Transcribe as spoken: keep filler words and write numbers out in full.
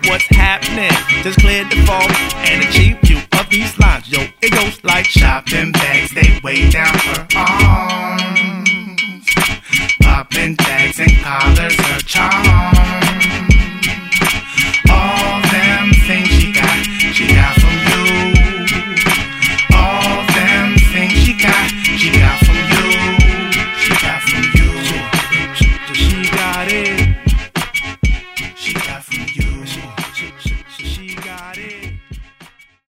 what's happening. Just clear the fog and achieve you of these lines. Yo, it goes like shopping bags, they way down her arm.